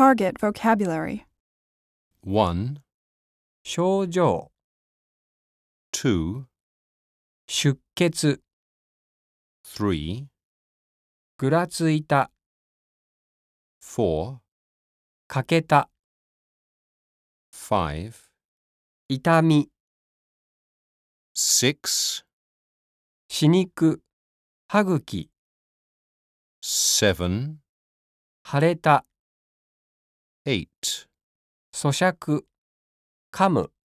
target vocabulary. 1, 症状、 2, 出血、 3, ぐらついた、 4, 欠けた、 5, 痛み、 6, 歯肉、歯茎、 7, 腫れた、 8. 咀嚼、噛む。